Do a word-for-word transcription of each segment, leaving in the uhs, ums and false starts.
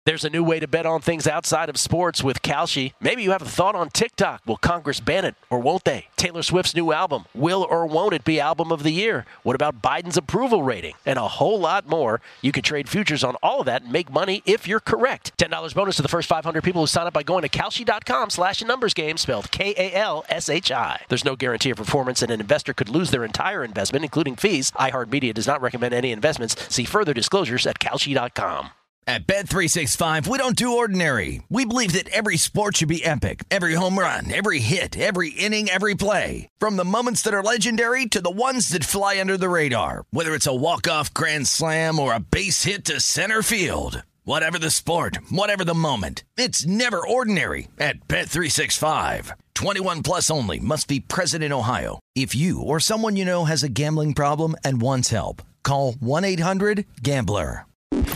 There's a new way to bet on things outside of sports with Kalshi. Maybe you have a thought on TikTok. Will Congress ban it or won't they? Taylor Swift's new album. Will or won't it be album of the year? What about Biden's approval rating? And a whole lot more. You can trade futures on all of that and make money if you're correct. ten dollars bonus to the first five hundred people who sign up by going to Kalshi.com slash numbers game, spelled K A L S H I. There's no guarantee of performance, and an investor could lose their entire investment, including fees. iHeartMedia does not recommend any investments. See further disclosures at Kalshi dot com. At Bet three sixty-five, we don't do ordinary. We believe that every sport should be epic. Every home run, every hit, every inning, every play. From the moments that are legendary to the ones that fly under the radar. Whether it's a walk-off grand slam or a base hit to center field. Whatever the sport, whatever the moment. It's never ordinary at Bet three sixty-five. twenty-one plus only. Must be present in Ohio. If you or someone you know has a gambling problem and wants help, call one eight hundred gambler.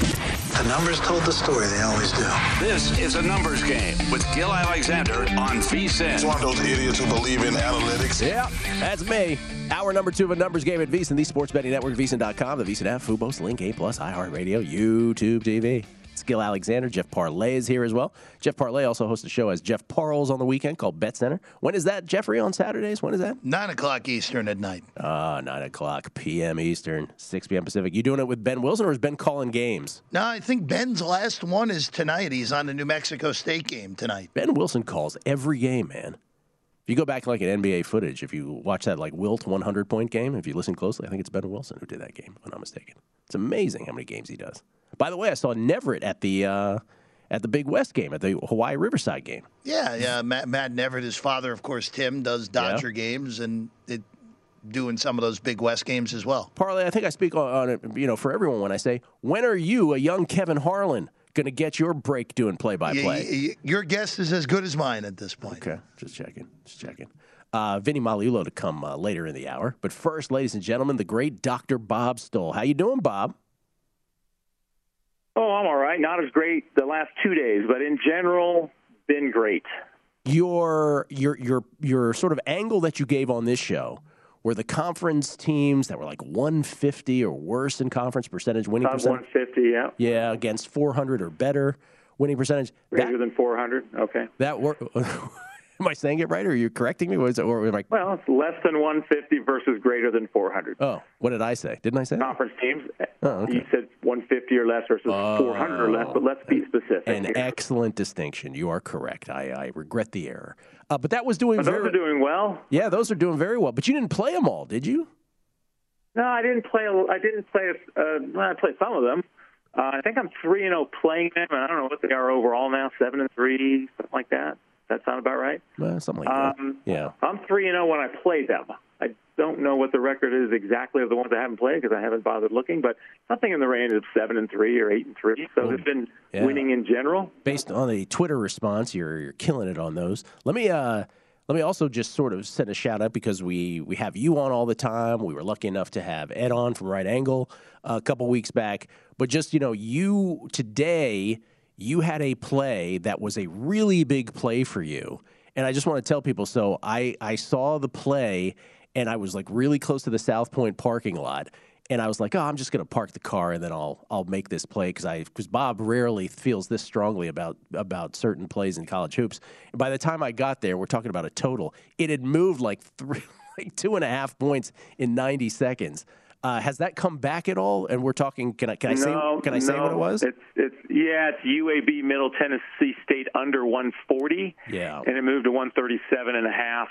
The numbers told the story. They always do. This is a numbers game with Gil Alexander on VSiN. It's one of those idiots who believe in analytics. Yeah, that's me. Hour number two of a numbers game at VSiN, the sports betting network, VSiN dot com, the VSiN app, Fubo, Link, A plus, iHeartRadio, YouTube T V. It's Gil Alexander. Jeff Parlay is here as well. Jeff Parlay also hosts a show as Jeff Parles on the weekend called Bet Center. When is that, Jeffrey, on Saturdays? When is that? nine o'clock Eastern at night. Ah, uh, nine o'clock p.m. Eastern, six p.m. Pacific. You doing it with Ben Wilson, or is Ben calling games? No, I think Ben's last one is tonight. He's on the New Mexico State game tonight. Ben Wilson calls every game, man. If you go back like an N B A footage, if you watch that like Wilt one hundred point game, if you listen closely, I think it's Ben Wilson who did that game, if I'm not mistaken. It's amazing how many games he does. By the way, I saw Neverett at the uh, at the Big West game, at the Hawaii Riverside game. Yeah, yeah. Matt, Matt Neverett, his father, of course, Tim, does Dodger yeah. games and it, doing some of those Big West games as well. Parlay, I think I speak on, on it, you know, for everyone when I say, when are you, a young Kevin Harlan, going to get your break doing play-by-play? Y- y- your guess is as good as mine at this point. Okay, just checking, just checking. Uh, Vinny Magliulo to come uh, later in the hour. But first, ladies and gentlemen, the great Doctor Bob Stoll. How you doing, Bob? Oh, I'm all right. Not as great the last two days, but in general, been great. Your your your your sort of angle that you gave on this show were the conference teams that were like one fifty or worse in conference percentage winning percentage. one fifty, yeah. Yeah, against four hundred or better winning percentage. Greater that, than four hundred. Okay. That wor- Am I saying it right, or are you correcting me? Was it, or am I... Well, it's less than one fifty versus greater than four hundred. Oh, what did I say? Didn't I say conference that? teams? Oh, okay. You said one fifty or less versus oh, four hundred or less, but let's be specific. An here. excellent distinction. You are correct. I, I regret the error. Uh, but that was doing but very... Those are doing well. Yeah, those are doing very well. But you didn't play them all, did you? No, I didn't play. I didn't play. Uh, well, I played some of them. Uh, I think I'm three and zero playing them, and I don't know what they are overall now. Seven and three, something like that. Does that sound about right? Well, something like um, that. Yeah. I'm three and zero when I play them. I don't know what the record is exactly of the ones I haven't played because I haven't bothered looking, but something in the range of seven and three or eight and three. So oh, they've been yeah. winning in general. Based on the Twitter response, you're you're killing it on those. Let me uh. Let me also just sort of send a shout out because we, we have you on all the time. We were lucky enough to have Ed on from Right Angle a couple weeks back. But just, you know, you today, you had a play that was a really big play for you. And I just want to tell people, so I, I saw the play and I was like really close to the South Point parking lot. And I was like, oh, I'm just going to park the car and then I'll I'll make this play because I because Bob rarely feels this strongly about about certain plays in college hoops. And by the time I got there, we're talking about a total. It had moved like three, like two and a half points in ninety seconds. Uh, has that come back at all? And we're talking. Can I can I no, say can I no. say what it was? It's it's yeah. It's U A B Middle Tennessee State under one forty. Yeah, and it moved to one thirty-seven and a half.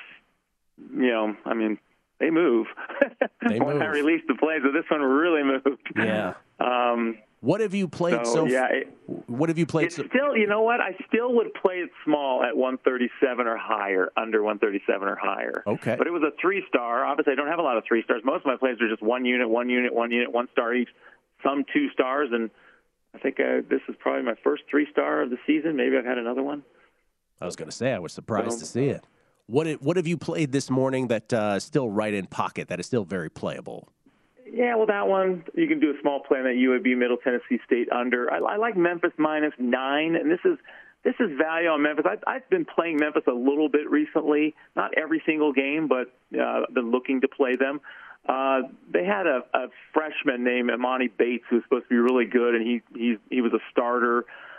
You know, I mean. They move. They when move. I released the play, so this one really moved. Yeah. Um, what have you played so? so yeah, it, what have you played? It's so? Still, you know what? I still would play it small at one thirty-seven or higher, under one thirty-seven or higher. Okay. But it was a three-star. Obviously, I don't have a lot of three-stars. Most of my plays are just one unit, one unit, one unit, one star each. Some two stars, and I think uh, this is probably my first three-star of the season. Maybe I've had another one. I was going to say I was surprised so, to see it. What it, what have you played this morning that uh, is still right in pocket, that is still very playable? Yeah, well, that one, you can do a small play on that U A B Middle Tennessee State under. I, I like Memphis minus nine, and this is this is value on Memphis. I, I've been playing Memphis a little bit recently, not every single game, but uh, been looking to play them. Uh, they had a, a freshman named Imani Bates who was supposed to be really good, and he he, he was a starter.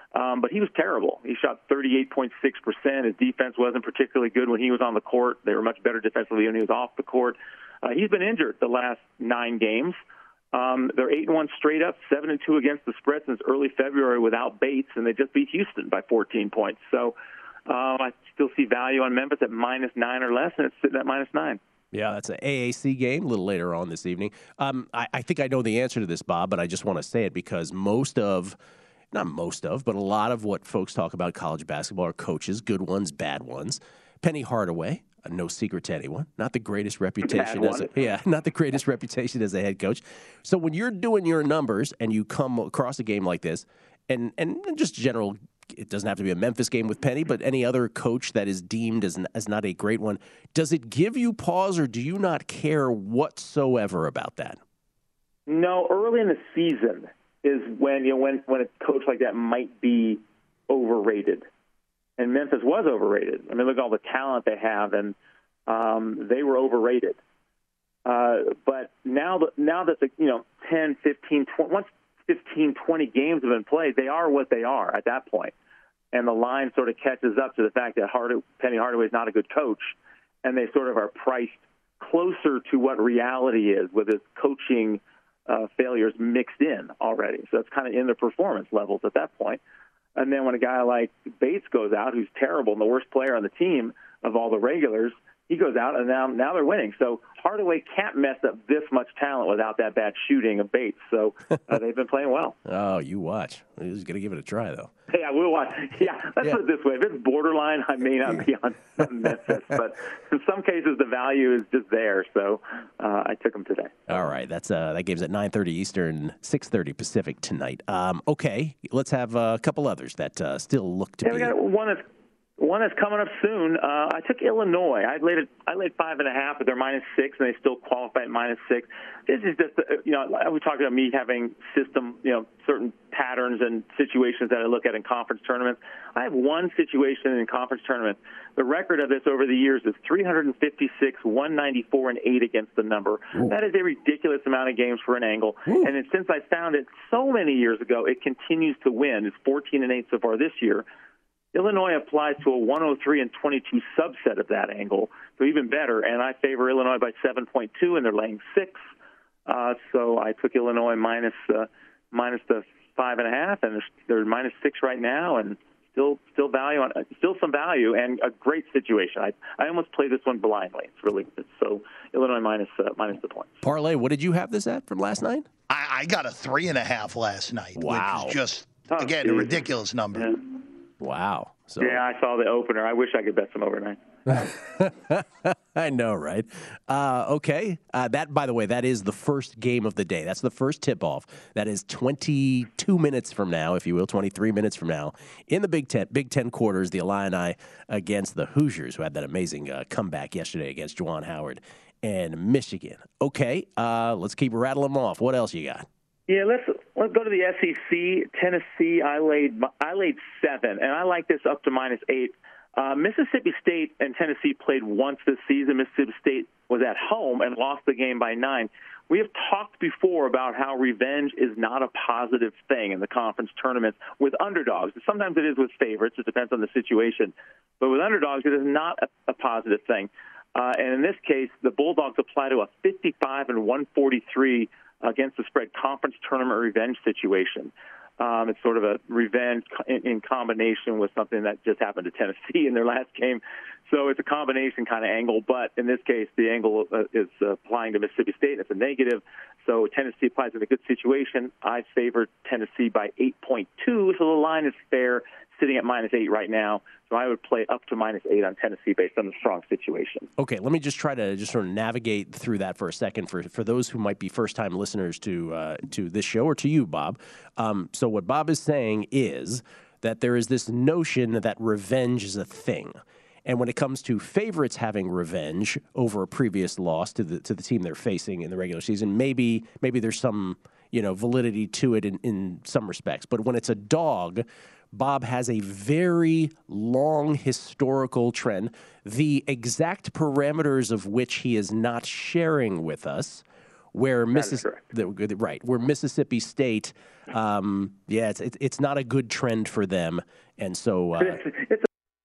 Um, but he was terrible. He shot thirty-eight point six percent. His defense wasn't particularly good when he was on the court. They were much better defensively when he was off the court. Uh, he's been injured the last nine games. Um, they're eight and one straight up, seven and two against the spread since early February without Bates, and they just beat Houston by fourteen points. So um, I still see value on Memphis at minus nine or less, and it's sitting at minus nine. Yeah, that's an A A C game a little later on this evening. Um, I, I think I know the answer to this, Bob, but I just want to say it because most of, not most of, but a lot of what folks talk about college basketball are coaches, good ones, bad ones. Penny Hardaway, uh, no secret to anyone, not the greatest reputation as a, yeah, not the greatest reputation as a head coach. So when you're doing your numbers and you come across a game like this, and and just general, it doesn't have to be a Memphis game with Penny, but any other coach that is deemed as, as not a great one, does it give you pause or do you not care whatsoever about that? No, early in the season is when you know when when a coach like that might be overrated, and Memphis was overrated. I mean, look at all the talent they have, and um, they were overrated. Uh, but now that now that the you know ten, fifteen, twenty, once fifteen, twenty games have been played, they are what they are at that point. And the line sort of catches up to the fact that Hard- Penny Hardaway is not a good coach, and they sort of are priced closer to what reality is with his coaching uh, failures mixed in already. So it's kind of in the performance levels at that point. And then when a guy like Bates goes out, who's terrible and the worst player on the team of all the regulars, he goes out, and now now they're winning. So Hardaway can't mess up this much talent without that bad shooting of Bates. So uh, they've been playing well. Oh, you watch. He's going to give it a try, though. Hey, I will watch. Yeah, let's Yeah. put it this way. If it's borderline, I may not be on Memphis. But in some cases, the value is just there. So uh, I took them today. All right. That's uh, that game's at nine thirty Eastern, six thirty Pacific tonight. Um, okay. Let's have uh, a couple others that uh, still look to Yeah, be. we got one that's One that's coming up soon. Uh, I took Illinois. I laid it, I laid five and a half, but they're minus six, and they still qualify at minus six. This is just, uh, you know, we talked about me having system, you know, certain patterns and situations that I look at in conference tournaments. I have one situation in conference tournaments. The record of this over the years is three fifty-six, one ninety-four, and eight against the number. Ooh. That is a ridiculous amount of games for an angle. Ooh. And it, since I found it so many years ago, it continues to win. It's fourteen and eight so far this year. Illinois applies to a one oh three and twenty-two subset of that angle, so even better. And I favor Illinois by seven point two, and they're laying six. Uh, so I took Illinois minus, uh, minus the five and a half, and they're, they're minus six right now, and still still value on still some value and a great situation. I I almost played this one blindly. It's really good. So Illinois minus uh, minus the points. Parlay, what did you have this at from last night? I, I got a three and a half last night, wow. which is just oh, again geez. a ridiculous number. Yeah. Wow. So. Yeah, I saw the opener. I wish I could bet some overnight. I know, right? Uh, okay. Uh, that, by the way, that is the first game of the day. That's the first tip-off. That is twenty-two minutes from now, if you will, twenty-three minutes from now. In the Big Ten, Big Ten quarters, the Illini against the Hoosiers, who had that amazing uh, comeback yesterday against Juwan Howard and Michigan. Okay, uh, let's keep rattling them off. What else you got? Yeah, let's let's go to the S E C. Tennessee, I laid I laid seven, and I like this up to minus eight. Uh, Mississippi State and Tennessee played once this season. Mississippi State was at home and lost the game by nine. We have talked before about how revenge is not a positive thing in the conference tournaments with underdogs. Sometimes it is with favorites. It depends on the situation. But with underdogs, it is not a, a positive thing. Uh, and in this case, the Bulldogs apply to a fifty-five and one forty-three against the spread conference tournament revenge situation. Um, it's sort of a revenge in, in combination with something that just happened to Tennessee in their last game. So it's a combination kind of angle, but in this case, the angle uh, is uh, applying to Mississippi State. It's a negative. So Tennessee applies in a good situation. I favor Tennessee by eight point two, so the line is fair, sitting at minus eight right now. So I would play up to minus eight on Tennessee based on the strong situation. Okay, let me just try to just sort of navigate through that for a second for, for those who might be first-time listeners to uh, to this show or to you, Bob. Um, so what Bob is saying is that there is this notion that revenge is a thing. And when it comes to favorites having revenge over a previous loss to the to the team they're facing in the regular season, maybe maybe there's some you know validity to it in, in some respects. But when it's a dog, Bob has a very long historical trend, the exact parameters of which he is not sharing with us, Where That is Mississippi, right? Where Mississippi State, um, yeah, it's, it's it's not a good trend for them, and so uh, It's, it's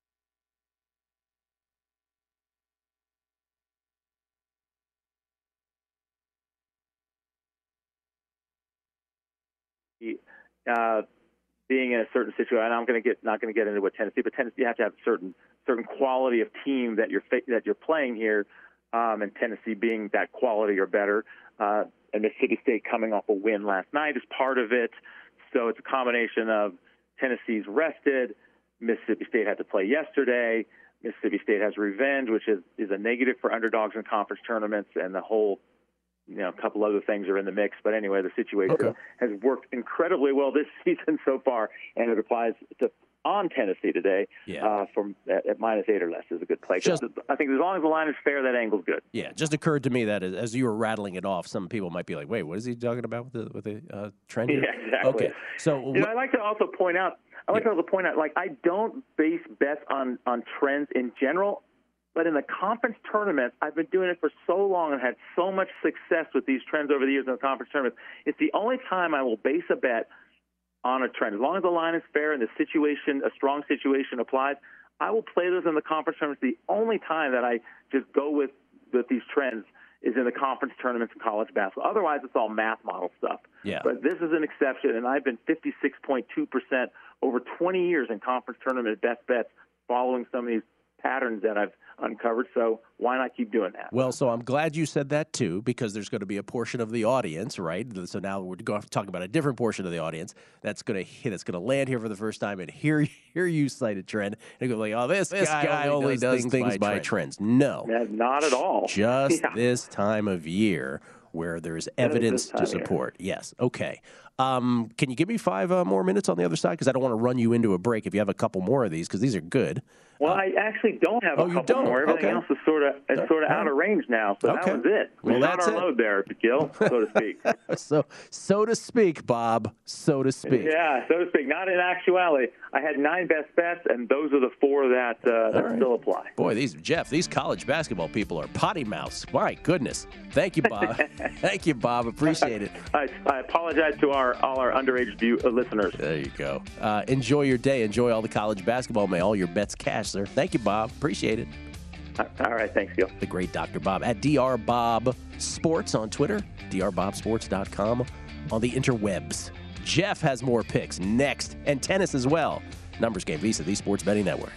uh, being in a certain situation, and I'm going to get not going to get into what Tennessee, but Tennessee you have to have certain certain quality of team that you're that you're playing here, um, and Tennessee being that quality or better, uh, and Mississippi State coming off a win last night is part of it. So it's a combination of Tennessee's rested, Mississippi State had to play yesterday, Mississippi State has revenge, which is is a negative for underdogs in conference tournaments, and the whole. You know, a couple other things are in the mix. But anyway, the situation Okay. has worked incredibly well this season so far, and it applies to on Tennessee today Yeah. uh, from at, at minus eight or less is a good play. Just- I think as long as the line is fair, that angle's good. yeah, it just occurred to me that as, as you were rattling it off, some people might be like, "Wait, what is he talking about with the with the uh, trend?" here?" Yeah, exactly. Okay, so You know, I like to also point out. I like Yeah. to also point out, like I don't base bets on on trends in general. But in the conference tournaments, I've been doing it for so long and had so much success with these trends over the years in the conference tournaments. It's the only time I will base a bet on a trend. As long as the line is fair and the situation, a strong situation applies, I will play those in the conference tournaments. The only time that I just go with, with these trends is in the conference tournaments in college basketball. Otherwise, it's all math model stuff. Yeah. But this is an exception, and I've been fifty-six point two percent over twenty years in conference tournament best bets following some of these patterns that I've uncovered, so why not keep doing that? Well, so I'm glad you said that too, because there's going to be a portion of the audience, right? So now we're going to talk about a different portion of the audience that's going to hit, that's going to land here for the first time and hear hear you cite a trend and go like, "Oh, this, This guy, guy only does things, by, trend. trends." No, Yeah, not at all. just Yeah. this time of year where there's this evidence time to of year. support. Yes. Okay. Um, can you give me five uh, more minutes on the other side? Because I don't want to run you into a break if you have a couple more of these, because these are good. Well, I actually don't have Oh, a you couple don't? more. Everything Okay. else is sort of is sort of out of range now. So Okay. that was it. We Well, shot that's our it. load there, Gil, so to speak. So, so to speak, Bob. So to speak. Yeah, so to speak. Not in actuality. I had nine best bets, and those are the four that uh, that right. still apply. Boy, these Jeff, these college basketball people are potty mouths. My goodness. Thank you, Bob. Thank you, Bob. Appreciate it. I, I apologize to our all our underage view, uh, listeners. There you go. Uh, enjoy your day. Enjoy all the college basketball. May all your bets cash, sir. Thank you, Bob. Appreciate it. All right, thanks, Gil. The great Doctor Bob at D R Bob Sports on Twitter, D R bob sports dot com on the interwebs. Jeff has more picks next, and tennis as well. Numbers Game, Visa, the Sports Betting Network.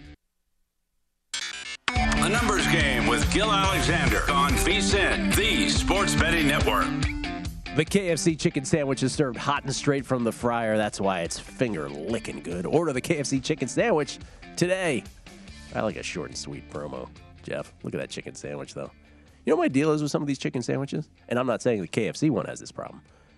The Numbers Game with Gil Alexander on VSiN, the Sports Betting Network. The K F C chicken sandwich is served hot and straight from the fryer. That's why it's finger licking good. Order the K F C chicken sandwich today. I like a short and sweet promo, Jeff. Look at that chicken sandwich, though. You know what my deal is with some of these chicken sandwiches? And I'm not saying the K F C one has this problem.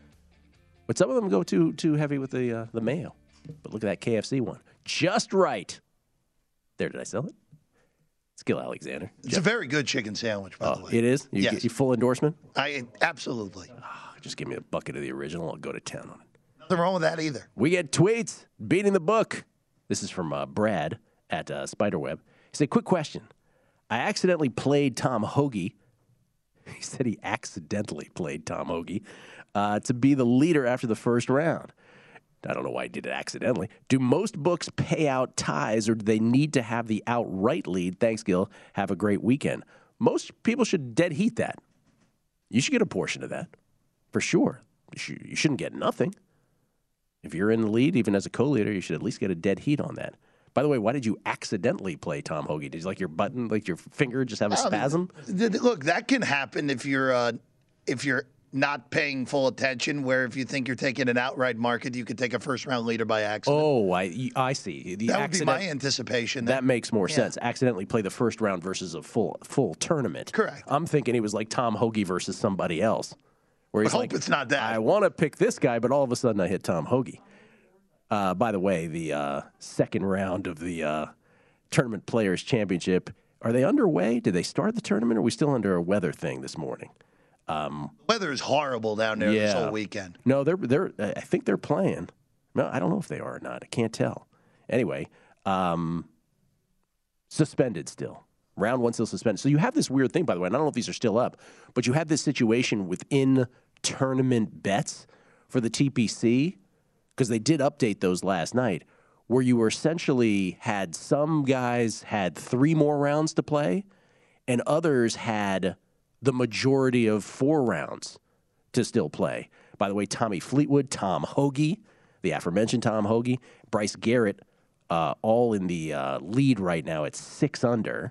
But some of them go too too heavy with the uh, the mayo. But look at that K F C one. Just right. There, did I sell it? It's Gil Alexander. It's a very good chicken sandwich, by the Oh, way. it is? You Yes. get your full endorsement? I absolutely. Just give me a bucket of the original. I'll go to town on it. Nothing wrong with that either. We get tweets beating the book. This is from uh, Brad at uh, Spiderweb. He said, quick question. I accidentally played Tom Hoagie. He said he accidentally played Tom Hoagie uh, to be the leader after the first round. I don't know why he did it accidentally. Do most books pay out ties, or do they need to have the outright lead? Thanks, Gil. Have a great weekend. Most people should dead heat that. You should get a portion of that, for sure. You, should, you shouldn't get nothing. If you're in the lead, even as a co-leader, you should at least get a dead heat on that. By the way, why did you accidentally play Tom Hoagie? Did you like your button, like your finger just have a Um, spasm? th- th- Look, that can happen if you're uh, if you're not paying full attention. Where if you think you're taking an outright market, you could take a first round leader by accident. Oh, I I see. The that would accident, be my anticipation. That makes more Yeah. sense. Accidentally play the first round versus a full full tournament. Correct. I'm thinking it was like Tom Hoagie versus somebody else. Where he's I hope like, it's not that. I want to pick this guy, but all of a sudden I hit Tom Hoagie. Uh, by the way, the uh, second round of the uh, Tournament Players Championship, are they underway? Did they start the tournament, or are we still under a weather thing this morning? Weather is horrible down there this Yeah. whole weekend. No, they're they're. I think they're playing. No, I don't know if they are or not. I can't tell. Anyway, um, suspended still. Round one still suspended. So you have this weird thing, by the way, and I don't know if these are still up, but you have this situation within tournament bets for the T P C, because they did update those last night, where you were essentially had some guys had three more rounds to play, and others had the majority of four rounds to still play. By the way, Tommy Fleetwood, Tom Hoagie, the aforementioned Tom Hoagie, Bryce Garrett, uh, all in the uh, lead right now at six under.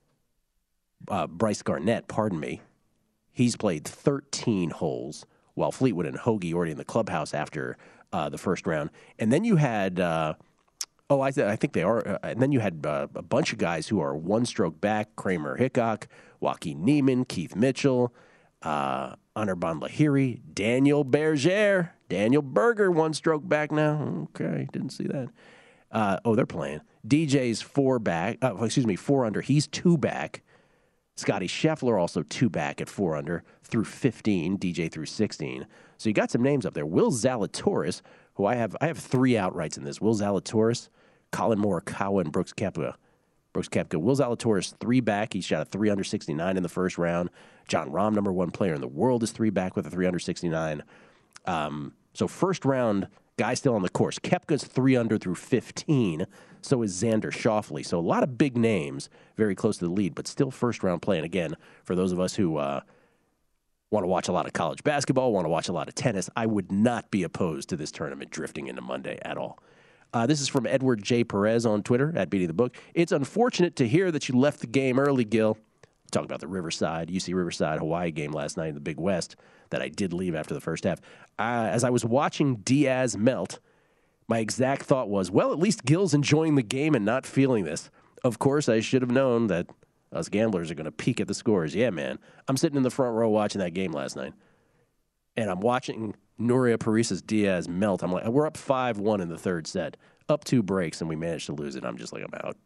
Uh, Bryce Garnett, pardon me, he's played thirteen holes, while Fleetwood and Hoagie already in the clubhouse after uh, the first round. And then you had, uh, oh, I, th- I think they are, uh, and then you had uh, a bunch of guys who are one stroke back, Kramer Hickok, Joaquin Neiman, Keith Mitchell, uh, Anirban Lahiri, Daniel Berger, Daniel Berger, one stroke back now. Okay, didn't see that. Uh, oh, they're playing. D J's four back, uh, excuse me, four under. He's two back. Scotty Scheffler also two back at four under through fifteen. D J through sixteen. So you got some names up there. Will Zalatoris, who I have, I have three outrights in this. Will Zalatoris, Colin Morikawa, and Brooks Koepka. Brooks Koepka. Will Zalatoris three back. He shot a three under sixty-nine in the first round. John Rahm, number one player in the world, is three back with a three under sixty-nine. Um, so first round, guy still on the course. Koepka's three under through fifteen. So is Xander Schauffele. So a lot of big names very close to the lead, but still first round play. And again, for those of us who uh, want to watch a lot of college basketball, want to watch a lot of tennis, I would not be opposed to this tournament drifting into Monday at all. Uh, this is from Edward J. Perez on Twitter, at Beating the Book. It's unfortunate to hear that you left the game early, Gil. Talk about the Riverside, U C Riverside, Hawaii game last night in the Big West that I did leave after the first half. Uh, as I was watching Diaz melt, my exact thought was, well, at least Gil's enjoying the game and not feeling this. Of course, I should have known that us gamblers are going to peek at the scores. Yeah, man. I'm sitting in the front row watching that game last night, and I'm watching Nuria Parisas Diaz melt. I'm like, we're up five one in the third set, up two breaks, and we managed to lose it. I'm just like, I'm out.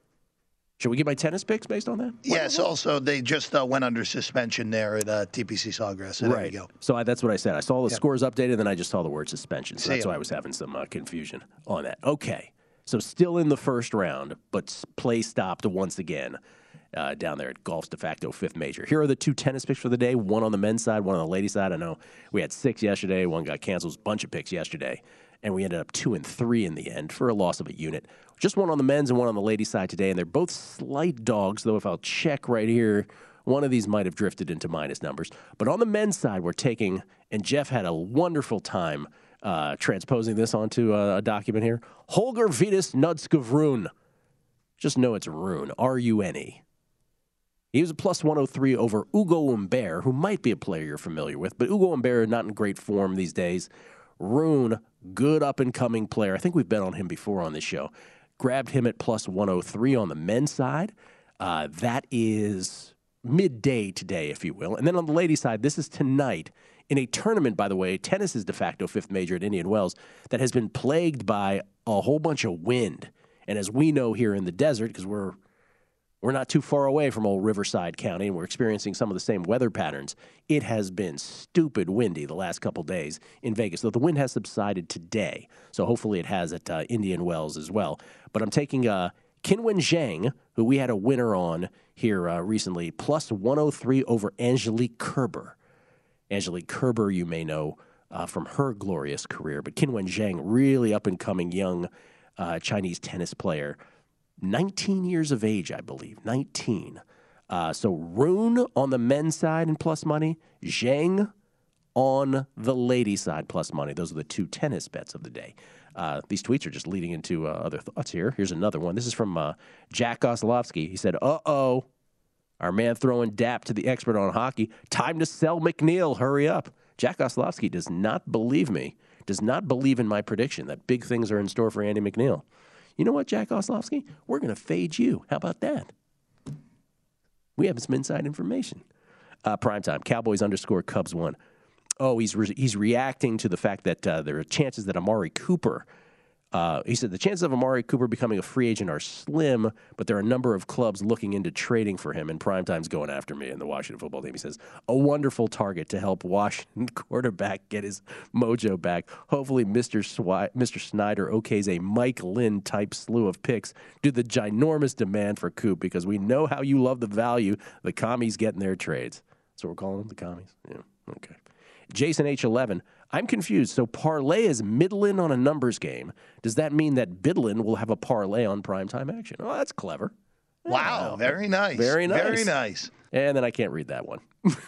Should we get my tennis picks based on that? Yes. Also, they just uh, went under suspension there at uh, T P C Sawgrass. So right. There you go. So I, that's what I said. I saw the Yep. scores updated, then I just saw the word suspension. So See that's ya. why I was having some uh, confusion on that. Okay. So still in the first round, but s- play stopped once again uh, down there at Golf's de facto fifth major. Here are the two tennis picks for the day, one on the men's side, one on the ladies' side. I know we had six yesterday. One got canceled. A bunch of picks yesterday. And we ended up two and three in the end for a loss of a unit. Just one on the men's and one on the ladies' side today, and they're both slight dogs, though if I'll check right here, one of these might have drifted into minus numbers. But on the men's side, we're taking, and Jeff had a wonderful time uh, transposing this onto a, a document here, Holger Vitus Nudskevrun. Just know it's Rune, R U N E. He was a plus one oh three over Ugo Humbert, who might be a player you're familiar with, but Ugo Humbert not in great form these days. Rune, good up-and-coming player. I think we've bet on him before on this show. Grabbed him at plus one oh three on the men's side. Uh, that is midday today, if you will. And then on the ladies' side, this is tonight in a tournament, by the way, tennis is de facto fifth major at Indian Wells, that has been plagued by a whole bunch of wind. And as we know here in the desert, because we're We're not too far away from old Riverside County, and we're experiencing some of the same weather patterns. It has been stupid windy the last couple days in Vegas, though the wind has subsided today. So hopefully it has at uh, Indian Wells as well. But I'm taking uh, Qinwen Zhang, who we had a winner on here uh, recently, plus one oh three over Angelique Kerber. Angelique Kerber, you may know uh, from her glorious career, but Qinwen Zhang, really up-and-coming young uh, Chinese tennis player. nineteen years of age, I believe. nineteen. Uh, so Rune on the men's side and plus money. Zhang on the ladies' side plus money. Those are the two tennis bets of the day. Uh, these tweets are just leading into uh, other thoughts here. Here's another one. This is from uh, Jack Oslovsky. He said, uh-oh, our man throwing dap to the expert on hockey. Time to sell McNeil. Hurry up. Jack Oslovsky does not believe me, does not believe in my prediction that big things are in store for Andy McNeil. You know what, Jack Oslovsky? We're going to fade you. How about that? We have some inside information. Uh, primetime, Cowboys underscore Cubs one. Oh, he's re- he's reacting to the fact that uh, there are chances that Amari Cooper Uh, he said the chances of Amari Cooper becoming a free agent are slim, but there are a number of clubs looking into trading for him, and Primetime's going after me in the Washington football team. He says, a wonderful target to help Washington quarterback get his mojo back. Hopefully Mister Swi- Mister Snyder okays a Mike Lynn-type slew of picks due to the ginormous demand for Coop, because we know how you love the value the commies get in their trades. That's what we're calling them, the commies? Yeah, okay. Jason H eleven, I'm confused. So parlay is Midland on a numbers game. Does that mean that Bidlin will have a parlay on primetime action? Oh, that's clever. Wow, wow. Very nice. Very nice. Very nice. And then I can't read that one.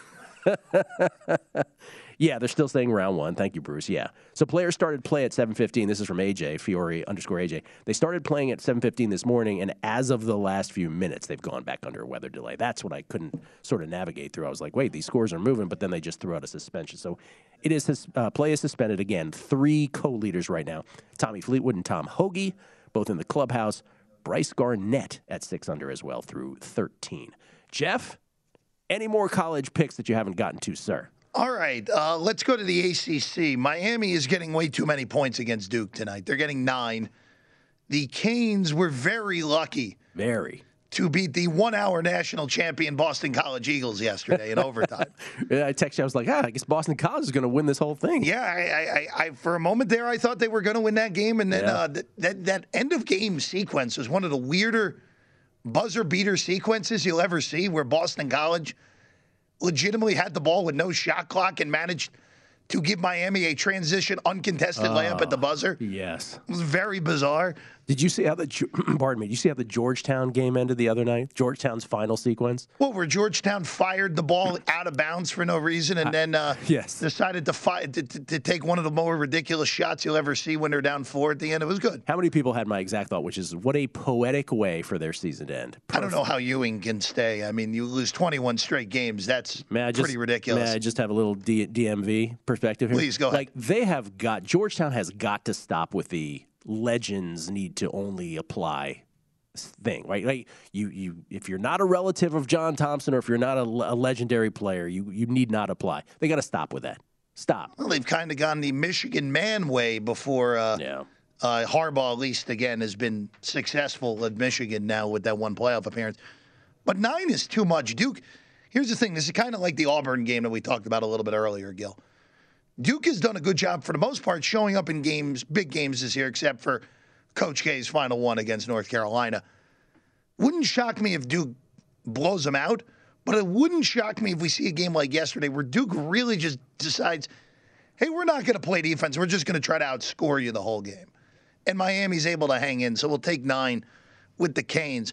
Yeah, they're still saying round one. Thank you, Bruce. Yeah. So players started play at seven fifteen. This is from A J, Fiore underscore A J. They started playing at seven fifteen this morning, and as of the last few minutes, they've gone back under a weather delay. That's what I couldn't sort of navigate through. I was like, wait, these scores are moving, but then they just threw out a suspension. So it is his, uh, play is suspended again. Three co-leaders right now, Tommy Fleetwood and Tom Hoagie, both in the clubhouse. Bryce Garnett at six under as well through thirteen. Jeff, any more college picks that you haven't gotten to, sir? All right, uh, let's go to the A C C. Miami is getting way too many points against Duke tonight. They're getting nine. The Canes were very lucky. Very. To beat the one-hour national champion Boston College Eagles yesterday in overtime. I texted you. I was like, ah, I guess Boston College is going to win this whole thing. Yeah, I, I, I, for a moment there, I thought they were going to win that game. And then Yeah. uh, th- that, that end-of-game sequence was one of the weirder buzzer-beater sequences you'll ever see, where Boston College legitimately had the ball with no shot clock and managed to give Miami a transition uncontested layup at the buzzer. Yes. It was very bizarre. Did you see how the Ge- pardon me? Did you see how the Georgetown game ended the other night? Georgetown's final sequence. Well, where Georgetown fired the ball out of bounds for no reason, and then uh, yes. decided to, fi- to, to to take one of the more ridiculous shots you'll ever see when they're down four at the end. It was good. How many people had my exact thought, which is what a poetic way for their season to end? I don't know how Ewing can stay. I mean, you lose twenty-one straight games. That's May I just, pretty ridiculous. May I just have a little D- DMV perspective here? Please, go ahead. Like, they have got, Georgetown has got to stop with the legends need to only apply thing, right? Like, you, you, if you're not a relative of John Thompson, or if you're not a, a legendary player, you, you need not apply. They got to stop with that. Stop. Well, they've kind of gone the Michigan man way before uh, Yeah. uh, Harbaugh, at least, again, has been successful at Michigan now with that one playoff appearance. But nine is too much. Duke, here's the thing. This is kind of like the Auburn game that we talked about a little bit earlier, Gil. Duke has done a good job, for the most part, showing up in games, big games this year, except for Coach K's final one against North Carolina. Wouldn't shock me if Duke blows them out, but it wouldn't shock me if we see a game like yesterday where Duke really just decides, hey, we're not going to play defense. We're just going to try to outscore you the whole game. And Miami's able to hang in, so we'll take nine with the Canes.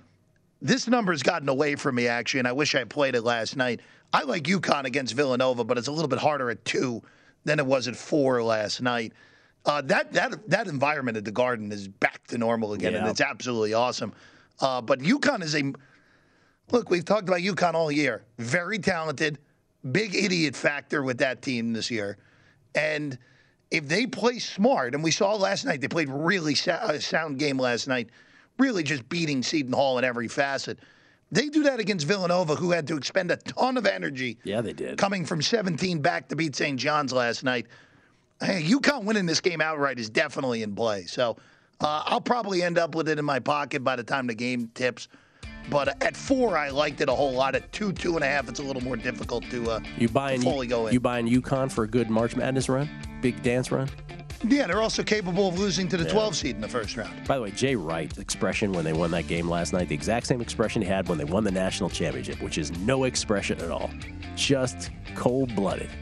This number's gotten away from me, actually, and I wish I played it last night. I like UConn against Villanova, but it's a little bit harder at two than it was at four last night. Uh, that that that environment at the Garden is back to normal again, Yeah. and it's absolutely awesome. Uh, but UConn is a look. We've talked about UConn all year. Very talented, big idiot factor with that team this year, and if they play smart, and we saw last night, they played really sa- a sound game last night, really just beating Seton Hall in every facet. They do that against Villanova, who had to expend a ton of energy. Yeah, they did. Coming from seventeen back to beat Saint John's last night. Hey, UConn winning this game outright is definitely in play. So uh, I'll probably end up with it in my pocket by the time the game tips. But at four, I liked it a whole lot. At two, two and a half, it's a little more difficult to, uh, You buying, to fully go in. you buying UConn for a good March Madness run? Big dance run? Yeah, they're also capable of losing to the Yeah. twelve seed in the first round. By the way, Jay Wright's expression when they won that game last night, the exact same expression he had when they won the national championship, which is no expression at all. Just cold-blooded.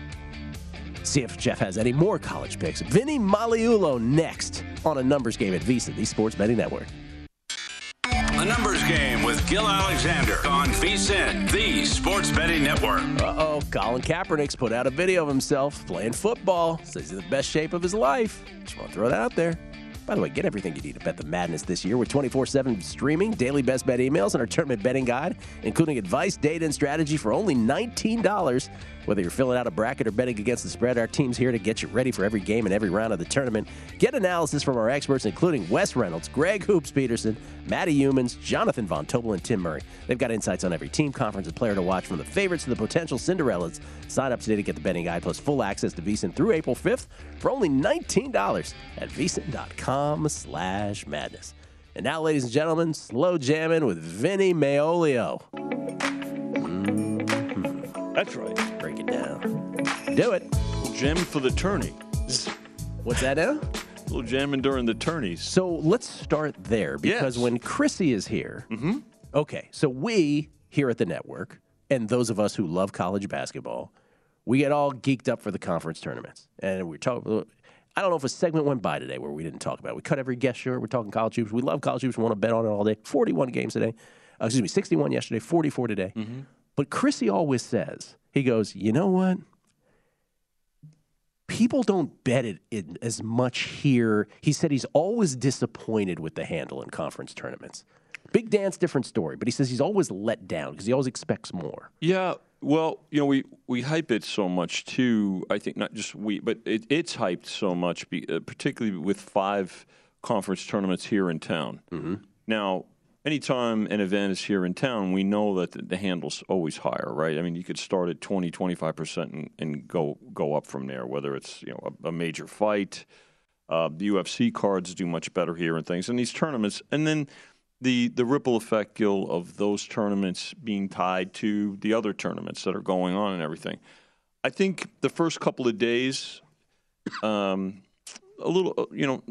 See if Jeff has any more college picks. Vinny Maliulo next on a numbers game at VSiN, the Sports Betting Network. A numbers game with Gil Alexander on VSiN, the Sports Betting Network. Uh-oh, Colin Kaepernick's put out a video of himself playing football. Says he's in the best shape of his life. Just want to throw that out there. By the way, get everything you need to bet the madness this year with twenty-four seven streaming, daily best bet emails, and our tournament betting guide, including advice, data, and strategy for only nineteen dollars. Whether you're filling out a bracket or betting against the spread, our team's here to get you ready for every game and every round of the tournament. Get analysis from our experts, including Wes Reynolds, Greg Hoops Peterson, Matty Humans, Jonathan Von Tobel, and Tim Murray. They've got insights on every team, conference, and player to watch, from the favorites to the potential Cinderellas. Sign up today to get the betting guide plus full access to VSiN through April fifth for only nineteen dollars at VSiN.com slash madness. And now, ladies and gentlemen, slow jamming with Vinny Maolio. Mm-hmm. That's right. Break it down. Do it. Little jamming for the tourney. What's that now? Little jamming during the tourneys. So let's start there, because Yes. when Chrissy is here, mm-hmm. okay, so we here at the network, and those of us who love college basketball, we get all geeked up for the conference tournaments. And we're talking, I don't know if a segment went by today where we didn't talk about it. We cut every guest short. We're talking college hoops. We love college hoops. We want to bet on it all day. forty-one games today. Uh, excuse me, sixty-one yesterday, forty-four today. Mm-hmm. But Chrissy always says, he goes, you know what? People don't bet it in as much here. He said he's always disappointed with the handle in conference tournaments. Big Dan's different story, but he says he's always let down because he always expects more. Yeah, well, you know, we, we hype it so much too. I think not just we, but it, it's hyped so much, be, uh, particularly with five conference tournaments here in town. Mm-hmm. Now, anytime an event is here in town, we know that the, the handle's always higher, right? I mean, you could start at twenty, twenty-five percent and, and go go up from there, whether it's, you know, a, a major fight. Uh, the U F C cards do much better here and things. And these tournaments, and then the the ripple effect, Gil, of those tournaments being tied to the other tournaments that are going on and everything. I think the first couple of days, um, a little, you know,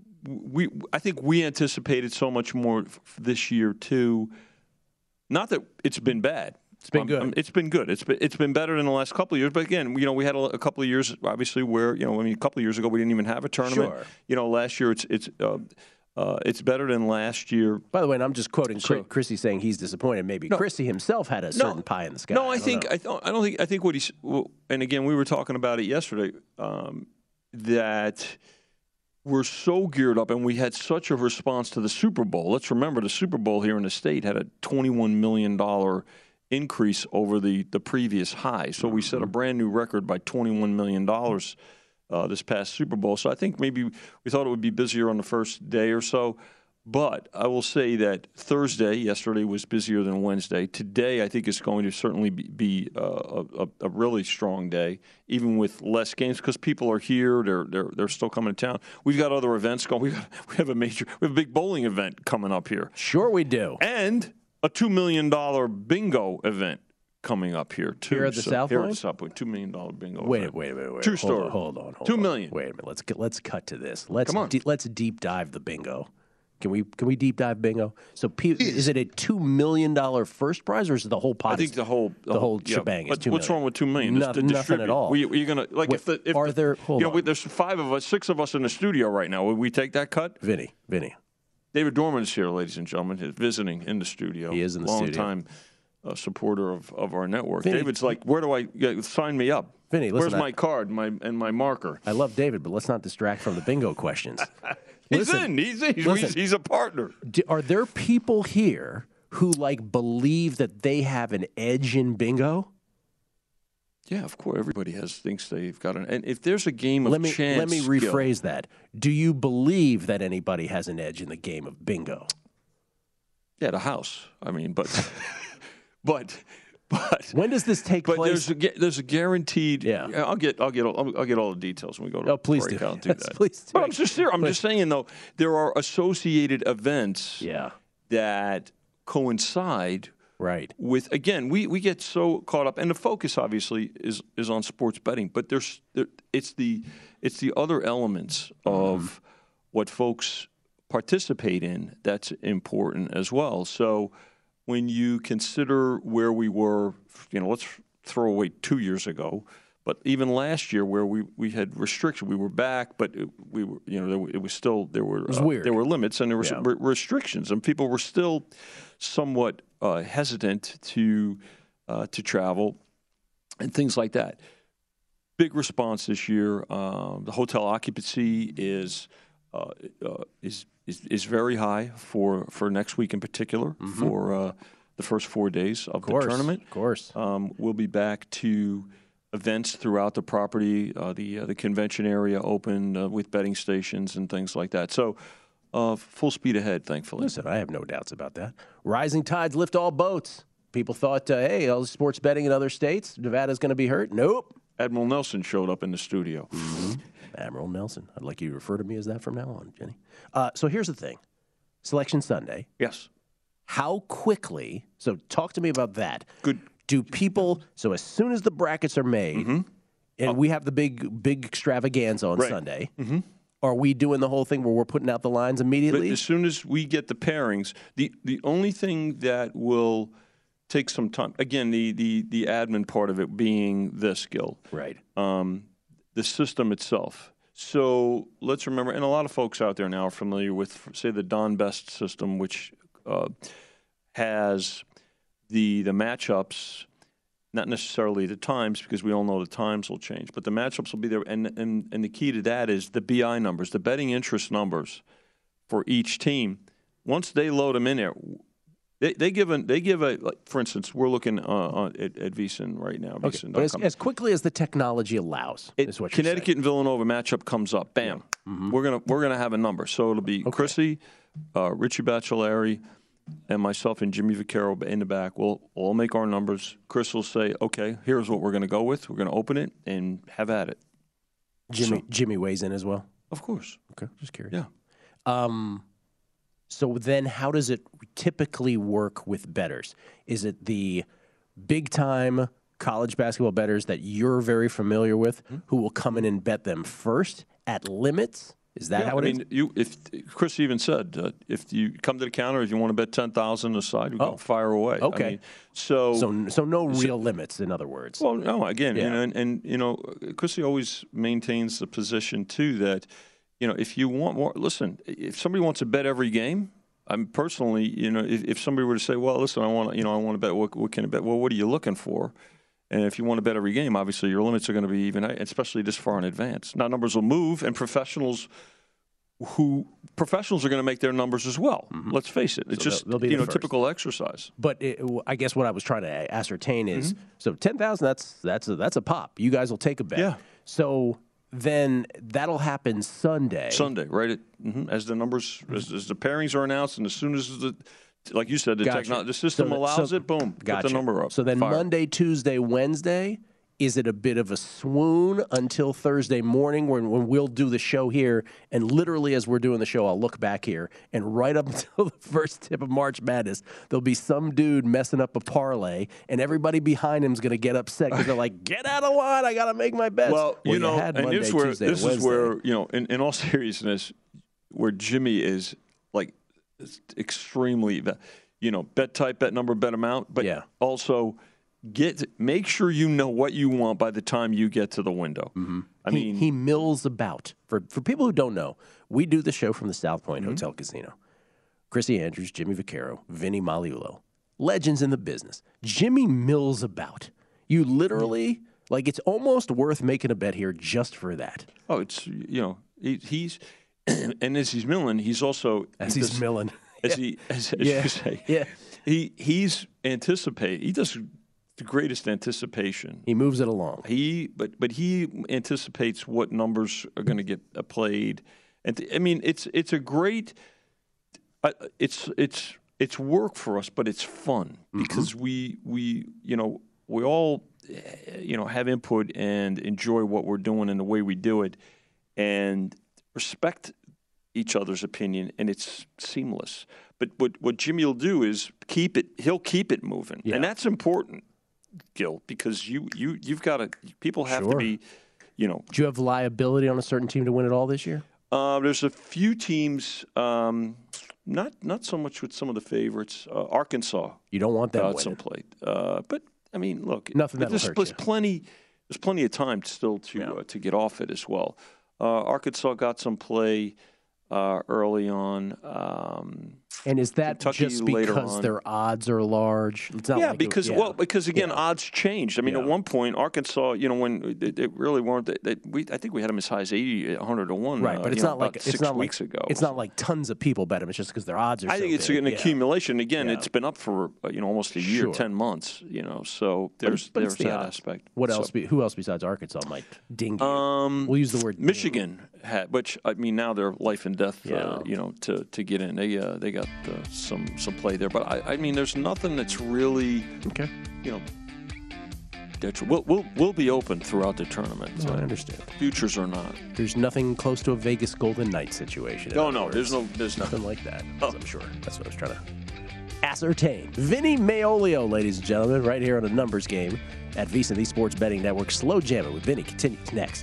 we I think we anticipated so much more f- this year too. Not that it's been bad. It's been um, good. Um, it's been good. It's been it's been better than the last couple of years. But again, you know, we had a, a couple of years, obviously, where, you know, I mean, a couple of years ago we didn't even have a tournament. Sure. You know, last year it's it's. Uh, Uh, it's better than last year. By the way, and I'm just quoting So- Chrissy saying he's disappointed. Maybe No. Chrissy himself had a certain pie in the sky. No, I, don't think know. I, th- I don't think I think what he's well, and again we were talking about it yesterday, um, that we're so geared up and we had such a response to the Super Bowl. Let's remember the Super Bowl here in the state had a twenty-one million dollars increase over the, the previous high. So we set a brand new record by twenty-one million dollars uh, this past Super Bowl. So I think maybe we thought it would be busier on the first day or so. But I will say that Thursday, yesterday, was busier than Wednesday. Today, I think is going to certainly be, be uh, a, a really strong day, even with less games, because people are here. They're they're they're still coming to town. We've got other events going. We got we have a major we have a big bowling event coming up here. Sure we do. And a two million dollar bingo event coming up here too. Here at the so, South Here Line? at the South Point, two million dollar bingo. Wait, event. wait, wait, wait. True hold story. On, hold on, hold Two on. million. Wait a minute. Let's get let's cut to this. Let's Come on. de- let's deep dive the bingo. Can we can we deep dive bingo? So P- is it a two million dollar first prize, or is it the whole pot? I think the whole the whole yeah, shebang is but two what's million. wrong with two million? It's No- to nothing distribute. at all. We, you're gonna like Wait, if the if are the, there- hold you know on. we, there's five of us, six of us in the studio right now. Would we take that cut? Vinny, Vinny. David Dorman is here, ladies and gentlemen. He's visiting in the studio. He is in the Long studio. time uh, supporter of, of our network. Vinny, David's like, where do I yeah, sign me up? Vinny, listen, where's I- my card, my and my marker? I love David, but let's not distract from the bingo questions. He's Listen, in. He's in. He's, listen. he's, he's a partner. Do, are there people here who like believe that they have an edge in bingo? Yeah, of course. Everybody has thinks they've got an. And if there's a game of Let me chance, let me skill- rephrase that. Do you believe that anybody has an edge in the game of bingo? Yeah, the house. I mean, but, but, but. When does this take But place? there's a gu- there's a guaranteed. Yeah. I'll get I'll get all, I'll get all the details when we go to Oh, please break. do. I'll do Yes, that. please do. But I'm just here. I'm Please. just saying though, there are associated events Yeah, that coincide right. with, again, we, we get so caught up, and the focus obviously is is on sports betting, but there's there, it's the it's the other elements of what folks participate in that's important as well. So when you consider where we were, you know, let's throw away two years ago, but even last year where we, we had restrictions, we were back, but it, we were, you know, there, it was still there were was uh, weird. there were limits and there were Yeah. some re- restrictions, and people were still somewhat uh, hesitant to uh, to travel and things like that. Big response this year. Um, the hotel occupancy is uh, uh, is, is is very high for, for next week in particular, for uh, the first four days of, Of course, the tournament. of course. Um, we'll be back to events throughout the property, uh, the uh, the convention area open uh, with betting stations and things like that. So uh, full speed ahead, thankfully. Listen, I have no doubts about that. Rising tides lift all boats. People thought, uh, hey, all sports betting in other states, Nevada's going to be hurt. Nope. Admiral Nelson showed up in the studio. Mm-hmm. Admiral Nelson. I'd like you to refer to me as that from now on, Jenny. Uh, so here's the thing. Selection Sunday. Yes. How quickly, so talk to me about that. Good. Do people, so as soon as the brackets are made, mm-hmm. and oh. we have the big big extravaganza on right. Sunday, mm-hmm. are we doing the whole thing where we're putting out the lines immediately? But as soon as we get the pairings, the, the only thing that will take some time, again, the, the, the admin part of it being this, Gil. Right. Um, the system itself. So let's remember, and a lot of folks out there now are familiar with, say, the Don Best system, which uh, has the the matchups, not necessarily the times, because we all know the times will change, but the matchups will be there. And, and, and the key to that is the B I numbers, the betting interest numbers for each team. Once they load them in there, They, they give a, they give a like, for instance, we're looking uh, on, at, at VSiN right now. Okay. But as, as quickly as the technology allows, it, is what Connecticut you're and Villanova matchup comes up. Bam, yeah. mm-hmm. we're gonna we're gonna have a number. So it'll be okay. Chrissy, uh, Richie Baccellieri, and myself and Jimmy Vaccaro in the back. We'll all make our numbers. Chris will say, "Okay, here's what we're gonna go with. We're gonna open it and have at it." Jimmy so, Jimmy weighs in as well. Of course. Okay, just curious. Yeah. Um. So then how does it typically work with bettors? Is it the big-time college basketball bettors that you're very familiar with mm-hmm. who will come in and bet them first at limits? Is that yeah, how it I is? mean, you, if Chris even said, uh, if you come to the counter, if you want to bet ten thousand dollars aside, you oh. can fire away. Okay. I mean, so, so so no real so, limits, in other words. Well, no, again, yeah. you know, and, and, you know, Chrissy always maintains the position, too, that, you know, if you want more, listen, if somebody wants to bet every game, I'm personally, you know, if, if somebody were to say, well, listen, I want to, you know, I want to bet, what, what can I bet? Well, what are you looking for? And if you want to bet every game, obviously your limits are going to be even, especially this far in advance. Now, numbers will move, and professionals who, professionals are going to make their numbers as well. Mm-hmm. Let's face it. It's so just, they'll, they'll you know, first. Typical exercise. But it, I guess what I was trying to ascertain is, mm-hmm. so ten thousand, that's, that's, a, that's a pop. You guys will take a bet. Yeah. So then that'll happen Sunday. Sunday, right? At, mm-hmm, as the numbers, as, as the pairings are announced, and as soon as the, like you said, the gotcha. technology, the system so, allows so, it. Boom, gotcha. Put the number up. So then Fire. Monday, Tuesday, Wednesday, is it a bit of a swoon until Thursday morning when, when we'll do the show here? And literally, as we're doing the show, I'll look back here, and right up until the first tip of March Madness, there'll be some dude messing up a parlay, and everybody behind him is going to get upset because they're like, "Get out of line! I got to make my bets." Well, well you know, you had and Monday, this, where, Tuesday, this Wednesday. is where you know, in, in all seriousness, where Jimmy is like extremely, you know, bet type, bet number, bet amount, but yeah. also. Get make sure you know what you want by the time you get to the window. Mm-hmm. I he, mean, he mills about. For for people who don't know, we do the show from the South Point mm-hmm. Hotel Casino. Chrissy Andrews, Jimmy Vaccaro, Vinny Maliulo, legends in the business. Jimmy mills about. You literally like it's almost worth making a bet here just for that. Oh, it's you know he, he's and as he's milling, he's also as he's this, milling as he as, as yeah. you say yeah he he's anticipate he does. The greatest anticipation. He moves it along. He, but but he anticipates what numbers are going to get uh, played, and th- I mean it's it's a great, uh, it's it's it's work for us, but it's fun because mm-hmm. we we you know we all you know have input and enjoy what we're doing and the way we do it, and respect each other's opinion, and it's seamless. But what what Jimmy will do is keep it. He'll keep it moving, yeah. and that's important. Gil, because you you you've got to people have sure. to be, you know. Do you have liability on a certain team to win it all this year? Uh, there's a few teams, um, not not so much with some of the favorites. Uh, Arkansas, you don't want that uh, winning. some plate, uh, but I mean, look, nothing that there's, hurt there's you. plenty. There's plenty of time still to yeah. uh, to get off it as well. Uh, Arkansas got some play uh, early on. Um, And is that Kentucky just later because on. their odds are large? It's not Yeah, like because it, yeah. well, because again, Yeah. odds changed. I mean, Yeah. at one point, Arkansas, you know, when it, it really weren't, they, they, we I think we had them as high as eighty, a hundred to one. Right, uh, but it's you know, not like about it's six not weeks like, ago. It's not like tons of people bet them. It's just because their odds are. I so think it's big. an Yeah. accumulation. Again, Yeah. it's been up for uh, you know almost a year, Sure. ten months. You know, so there's but it's there's the that odds. aspect. What So, else? Be, who else besides Arkansas might ding you? Um, we'll use the word ding. Michigan had, which I mean, now they're life and death. Yeah. Uh, you know, to, to get in, they uh, they got uh, some some play there. But I, I mean, there's nothing that's really Okay, you know. detri- We'll, we'll we'll be open throughout the tournament. no, Uh, I understand. Futures or not. There's nothing close to a Vegas Golden Knights situation. in No, other no, words. there's no there's nothing nothing. like that. Oh. I'm sure. That's what I was trying to ascertain. Vinny Maolio, ladies and gentlemen, right here on a numbers game at VSiN, the Sports Betting Network. Slow jamming with Vinny continues next.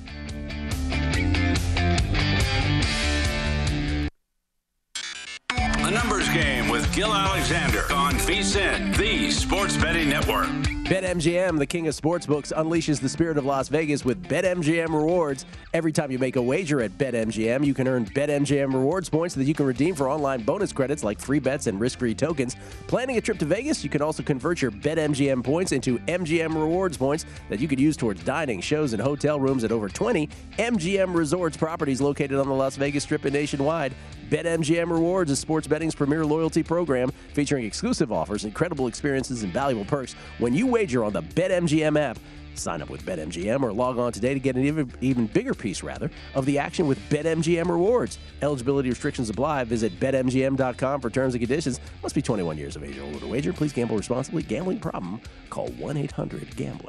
A numbers game with Gil Alexander on VSiN, the Sports Betting Network. BetMGM, the king of sportsbooks, unleashes the spirit of Las Vegas with BetMGM rewards. Every time you make a wager at BetMGM, you can earn BetMGM rewards points that you can redeem for online bonus credits like free bets and risk-free tokens. Planning a trip to Vegas, you can also convert your BetMGM points into M G M rewards points that you could use towards dining, shows, and hotel rooms at over twenty M G M Resorts properties located on the Las Vegas Strip and nationwide. BetMGM Rewards is sports betting's premier loyalty program featuring exclusive offers, incredible experiences, and valuable perks when you wager on the BetMGM app. Sign up with BetMGM or log on today to get an even, even bigger piece, rather, of the action with BetMGM Rewards. Eligibility restrictions apply. Visit Bet M G M dot com for terms and conditions. Must be twenty-one years of age or older to wager. Please gamble responsibly. Gambling problem? Call one eight hundred gambler.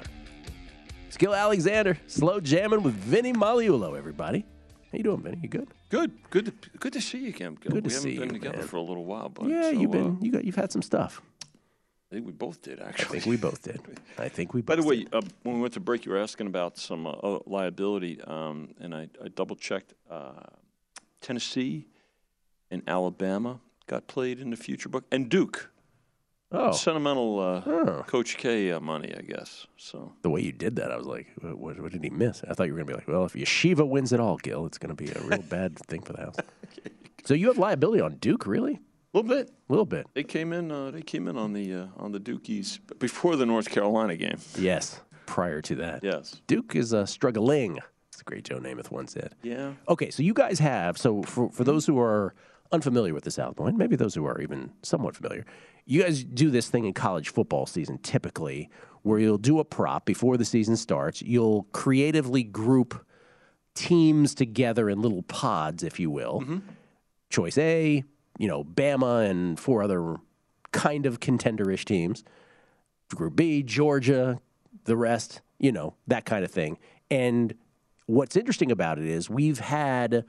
Skill Alexander, slow jamming with Vinny Magliulo, everybody. How you doing, Vinny? You good? Good, good, to, good to see you again. Gil. Good to we haven't see been you, together man. for a little while, but Yeah, so, you've been. Uh, You got. You've had some stuff. I think we both did I actually. think we both did. I think we. By both the way, did. uh, when we went to break, you were asking about some uh, uh, liability, um, and I, I double checked. Uh, Tennessee and Alabama got played in the future book, and Duke. oh, Sentimental uh, Oh. Coach K uh, money, I guess. So the way you did that, I was like, what, what, what did he miss? I thought you were going to be like, well, if Yeshiva wins it all, Gil, it's going to be a real bad thing for the house. So you have liability on Duke, really? a little bit. A little bit. They came in. Uh, they came in on the uh, on the Dukies before the North Carolina game. Yes. Prior to that, Yes. Duke is uh, struggling. It's a great Joe Namath once said. Yeah. Okay, so you guys have, so for, for those who are unfamiliar with the South Point, maybe those who are even somewhat familiar, you guys do this thing in college football season typically where you'll do a prop before the season starts. You'll creatively group teams together in little pods, if you will. Mm-hmm. Choice A, you know, Bama and four other kind of contender-ish teams. Group B, Georgia, the rest, you know, that kind of thing. And what's interesting about it is we've had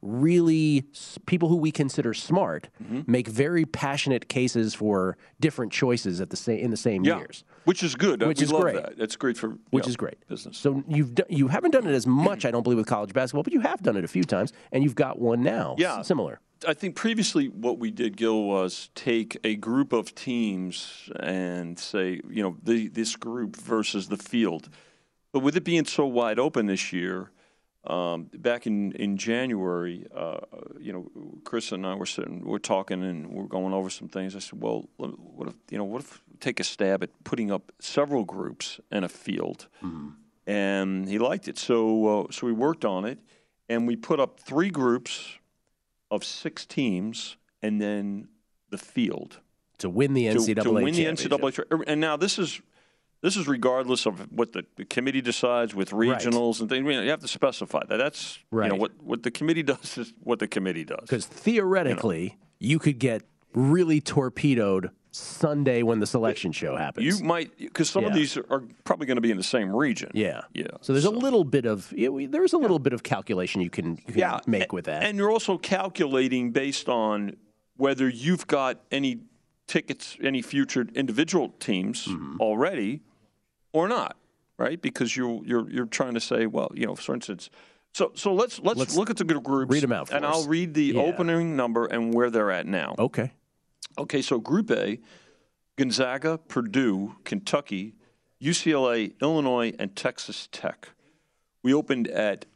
really s- people who we consider smart Mm-hmm. make very passionate cases for different choices at the same in the same Yeah. years, Which is good. Which we is love great. That. That's great for which yeah, is great. business. So you've do, you haven't done it as much, I don't believe, with college basketball, but you have done it a few times, and you've got one now. Yeah. s- similar. I think previously what we did, Gil, was take a group of teams and say, you know, the, this group versus the field. But with it being so wide open this year, um, back in, in January, uh, you know, Chris and I were sitting, we're talking and we're going over some things. I said, well, what if, you know, what if we take a stab at putting up several groups in a field? Mm-hmm. And he liked it. So, uh, so we worked on it, and we put up three groups of six teams, and then the field To win the N C double A to, to win the N championship. C double A. tra- And now this is this is regardless of what the, the committee decides with regionals and things. I mean, you have to specify that. That's you know Right. what what the committee does is what the committee does. Because theoretically, you could get really torpedoed Sunday when the selection show happens. You might because some of Yeah. these are probably going to be in the same region. yeah, yeah. So there's a little bit of yeah, we, there's a little bit of calculation you can, you can make with that. And you're also calculating based on whether you've got any tickets, any future individual teams Mm-hmm. already or not, right? Because you're you're you're trying to say, well, you know, for instance, so so let's let's, Let's look at the good groups. read 'em out for and us. I'll read the Yeah. opening number and where they're at now. okay. Okay, so Group A, Gonzaga, Purdue, Kentucky, U C L A, Illinois, and Texas Tech. We opened at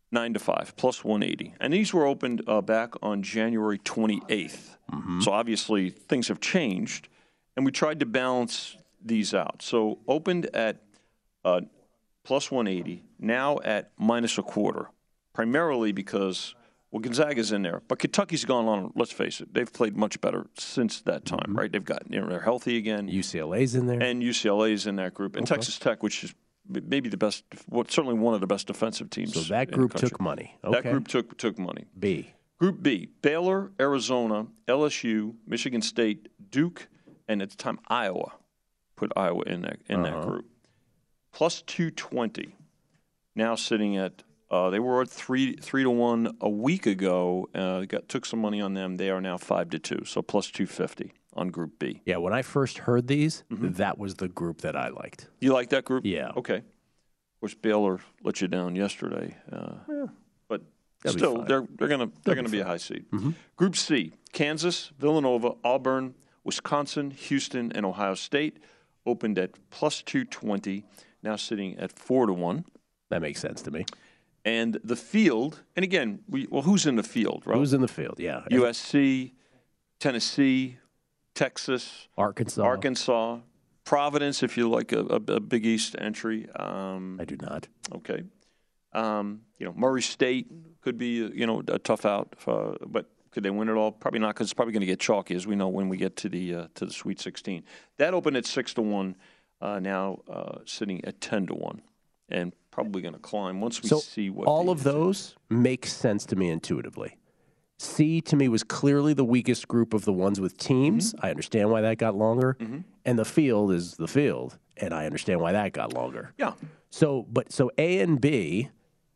nine to five, plus one eighty. And these were opened uh, back on January twenty-eighth. Mm-hmm. So obviously things have changed, and we tried to balance these out. So opened at uh, plus one eighty, now at minus a quarter, primarily because, well, Gonzaga's in there. But Kentucky's gone on, let's face it, they've played much better since that time, mm-hmm. right? They've got, you know, they're healthy again. U C L A's in there. And U C L A's in that group. And okay. Texas Tech, which is maybe the best, well, certainly one of the best defensive teams. So that group took money. Okay. That group took took money. B. Group B, Baylor, Arizona, L S U, Michigan State, Duke, and at the time Iowa. Put Iowa in that in uh-huh. that group. Plus two twenty. Now sitting at uh, they were at three three to one a week ago. Uh, got took some money on them. They are now five to two. So plus two fifty on Group B. Yeah, when I first heard these, mm-hmm. that was the group that I liked. You like that group? Yeah. Okay. Of course, Baylor let you down yesterday, uh, yeah. but That'll still, they're they're gonna they're That'll gonna be be a high seed. Mm-hmm. Group C: Kansas, Villanova, Auburn, Wisconsin, Houston, and Ohio State. Opened at plus two twenty, now sitting at four to one. That makes sense to me. And the field, and again, we well, who's in the field, right? Who's in the field? Yeah. U S C, Tennessee, Texas, Arkansas, Arkansas, Providence, if you like a, a, a Big East entry. Um, I do not. Okay. Um, you know, Murray State could be, you know, a tough out, uh, but could they win it all? Probably not, because it's probably going to get chalky, as we know when we get to the uh, to the Sweet sixteen. That opened at six to one, uh, now uh, sitting at ten to one, and probably going to climb once we so see what. All of those make sense to me intuitively. C to me was clearly the weakest group of the ones with teams. Mm-hmm. I understand why that got longer, mm-hmm. and the field is the field, and I understand why that got longer. Yeah. So, but so A and B,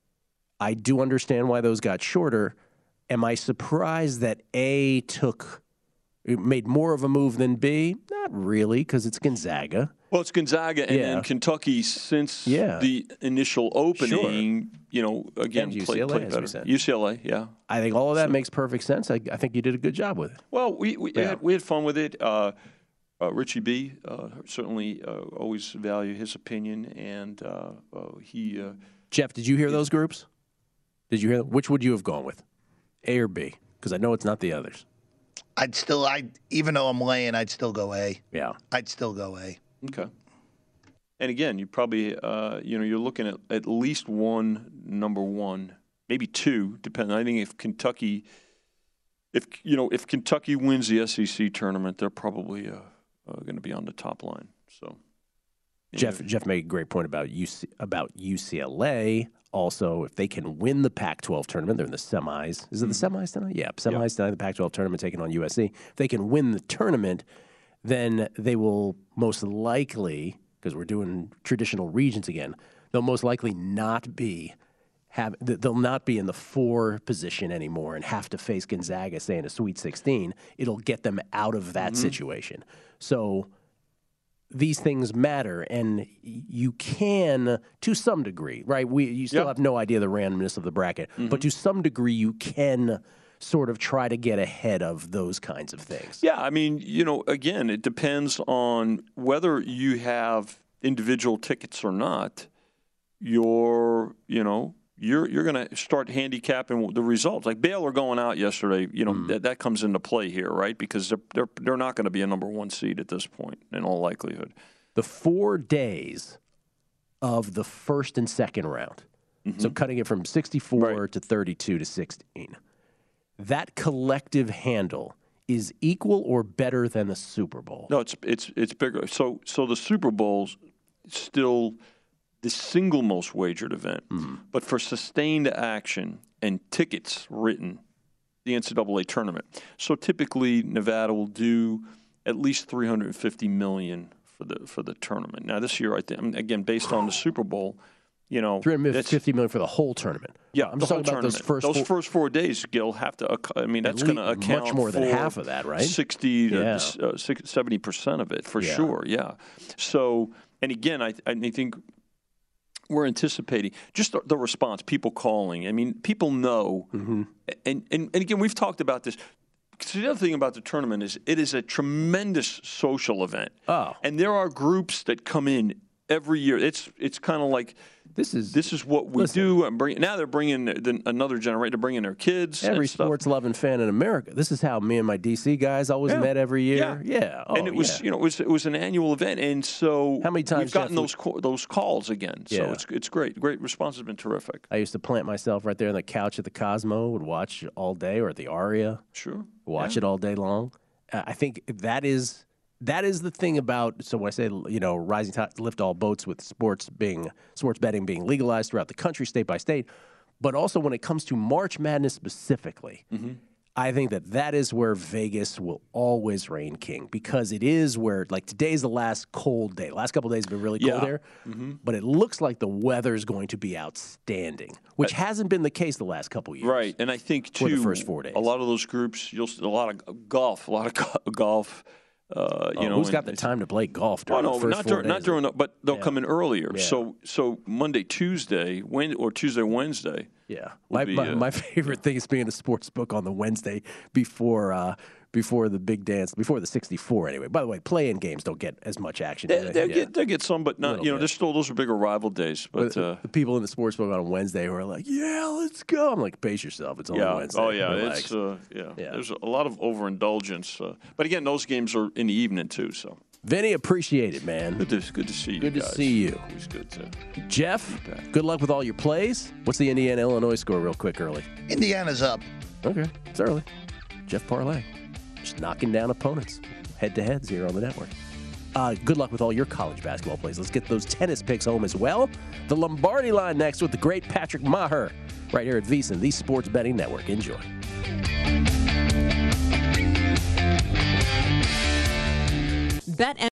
I do understand why those got shorter. Am I surprised that A took made more of a move than B? Not really, because it's Gonzaga. Well, it's Gonzaga, and yeah. then Kentucky since yeah. the initial opening, sure. you know, again, and played, played better. U C L A, yeah. I think all of that so, makes perfect sense. I, I think you did a good job with it. Well, we we, yeah. had, we had fun with it. Uh, uh, Richie B, uh, certainly uh, always value his opinion, and uh, uh, he. Uh, Jeff, did you hear those groups? Did you hear them? Which would you have gone with? A or B? Because I know it's not the others. I'd still, I even though I'm laying, I'd still go A. Yeah. I'd still go A. Okay. And again, you probably, uh, you know, you're looking at at least one number one, maybe two, depending. I think if Kentucky, if you know, if Kentucky wins the S E C tournament, they're probably uh, uh, going to be on the top line. So. Jeff, Jeff made a great point about U C, about U C L A. Also, if they can win the Pac twelve tournament, they're in the semis. Is it the semis tonight? Yeah, semis yeah. tonight, the Pac twelve tournament taking on U S C. If they can win the tournament, then they will most likely, because we're doing traditional regions again, they'll most likely not be have they'll not be in the four position anymore and have to face Gonzaga, say, in a Sweet sixteen. It'll get them out of that mm-hmm. situation. So these things matter, and you can, to some degree, right? We you still yep. have no idea the randomness of the bracket, mm-hmm. but to some degree, you can sort of try to get ahead of those kinds of things. Yeah, I mean, you know, again, it depends on whether you have individual tickets or not. You're, you know, you're you're going to start handicapping the results. Like Baylor going out yesterday, you know, mm. that, that comes into play here, right? Because they're they're they're not going to be a number one seed at this point, in all likelihood. The four days of the first and second round, mm-hmm. so cutting it from sixty-four right. to thirty-two to sixteen, that collective handle is equal or better than the Super Bowl. No, it's it's it's bigger. So so the Super Bowl's still the single most wagered event. Mm. But for sustained action and tickets written, the N C double A tournament. So typically Nevada will do at least three hundred fifty million dollars for the for the tournament. Now this year, I think, again, based on the Super Bowl, you know, three hundred fifty million dollars for the whole tournament. Yeah, I'm the just whole talking about tournament. those first those four, first four days, Gil, have to. I mean, that's going to account much more than for half of that, right? Sixty yeah. to uh, seventy percent of it for yeah. sure. Yeah. So, and again, I I think we're anticipating just the, the response, people calling. I mean, people know, mm-hmm. and, and and again, we've talked about this. So the other thing about the tournament is it is a tremendous social event. Oh. And there are groups that come in every year. It's it's kind of like This is this is what we listen, do. And bring, now they're bringing the, another generation. They're bringing their kids. Every and stuff. sports-loving fan in America. This is how me and my D C guys always Yeah. met every year. Yeah, yeah. Oh, and it was yeah. you know it was it was an annual event, and so How many times, we've gotten Jeff, those co- those calls again. So Yeah. it's it's great. Great response has been terrific. I used to plant myself right there on the couch at the Cosmo, would watch all day, or at the Aria, Sure. watch Yeah. it all day long. Uh, I think that is that is the thing about. So when I say you know rising tide lift all boats with sports being sports betting being legalized throughout the country, state by state, but also when it comes to March Madness specifically. Mm-hmm. I think that that is where Vegas will always reign king because it is where, like, today's the last cold day. The last couple of days have been really cold Yeah. there, Mm-hmm. but it looks like the weather is going to be outstanding, which hasn't been the case the last couple of years. Right, and I think For too, the first four days. a lot of those groups, you'll see a lot of golf, a lot of go- golf. Uh, you Oh, know, who's and got the it's- time to play golf Oh during no, the first not four during, not days? during, the, but they'll Yeah. come in earlier. Yeah. So, so Monday, Tuesday, when or Tuesday, Wednesday. Yeah, would my, be, my, uh, my favorite thing is being a sports book on the Wednesday before uh, before the big dance, before the sixty-four. Anyway, by the way, play-in games don't get as much action. do They, they? they Yeah. get they get some, but not. Little You know, bit. there's still those are bigger rival days. But But uh, the people in the sports book on Wednesday who are like, "Yeah, let's go." I'm like, "Pace yourself. It's only yeah, Wednesday." oh yeah, Relax. it's uh, yeah. Yeah. There's a lot of overindulgence. Uh, but again, those games are in the evening too. So Vinny, appreciate it, man. good to good to see you. Good to guys. see you. Always good to. Jeff, good luck with all your plays. What's the Indiana Illinois score, real quick, early? Indiana's up. Okay, it's early. Jeff Parlay, just knocking down opponents, head to heads here on the network. Uh, good luck with all your college basketball plays. Let's get those tennis picks home as well. The Lombardi line next with the great Patrick Maher, right here at VSiN, the Sports Betting Network. Enjoy. Bet